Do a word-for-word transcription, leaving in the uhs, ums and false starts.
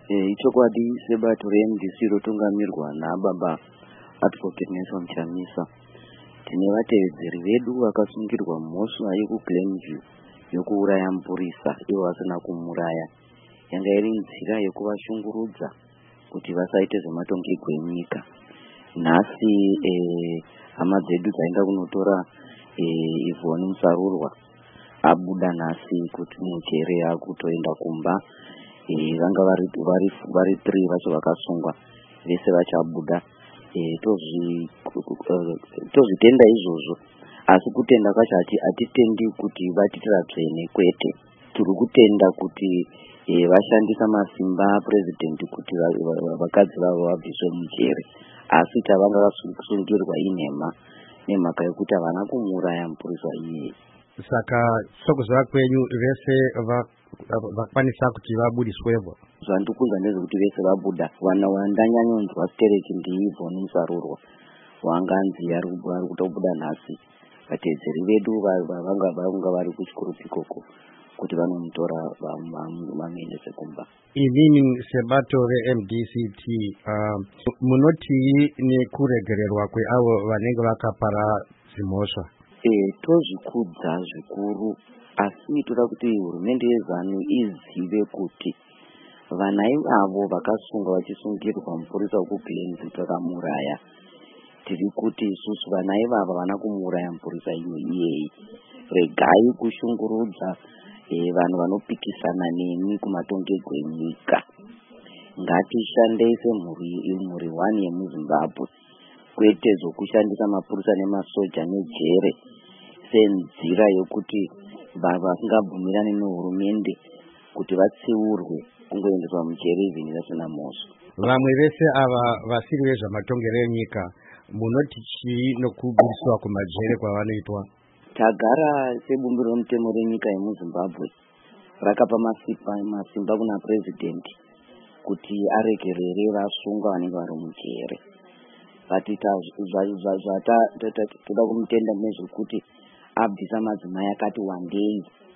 ichokwadi sebato re-M D C rotungamirwa naBaba Advocate Nelson Chamisa, tine vatevedzeri vedu vakasungirwa mhosva yekuGlenview yokuuraya mupurisa ivo vasina kumuraya. Yanga iri nzira yekuvashungurudza kuti vasaite zvematongerwo enyika. Nhasi hama dzedu dzaenda kunotora Yvonne Musarurwa abuda nhasi kuti mujere akutoenda kumba. Vanga vari vari vari three vacho vakasungwa, vese vachabuda. Tozvitenda izvozvo, asi kutenda kwacho hatitendi kuti vatitira tsvene, kwete. Tiri kutenda kuti vashandisa masimba apurezidendi kuti vakadzi vavo vabviswe mujere, asi chavanga vasungirwa inhema nemhaka yekuti havana kumuuraya mupurisa iyeye. Saka sokuziva kwenyu vese vakwanisa kuti vabudiswevo? Zvandikuudza ndezvekuti vese vabuda. Wandanyanyonzwa stereki ndiYvonne Musarurwa wanganzi ari kutobuda nhasi. Vatevedzeri vedu vanga vari kuchikurupi ikoko kuti vanomutora vamuendese kumba. Inini sebato re-M D C T munotii nekuregererwa kweavo vanenge vakapara zimhosva? Tozvikudza zvikuru, asi toda kuti hurumende yeZANU izive kuti vana ivavo vakasungwa vachisungirwa mupurisa wekuGlenview takamuraya. Tiri kuti isusu vana ivavo havana kumuuraya mupurisa iyeye. Regai kushungurudza vanhu vanopikisana nemi kumatongerwo enyika. Ngatishandei semhuri one yemuZimbabwe, kwete zvokushandisa mapurisa nemasoja nejere senzira yokuti vasingabvumirani nehurumende kuti vatsiurwe kungoendeswa mujere ivhini vasina mhosva. Vamwe vese ava vasiri vezvamatongero enyika, munoti chii nokubudiswa kumajere kwavanoitwa? Tagara sebumbiro romutemo renyika yemuZimbabwe rakapa masimba kuna purezidendi kuti aregerere vasungwa vanenge vari mujere. Vatita zvatoda kumutenda nezvekuti abvisa madzimai akati wandei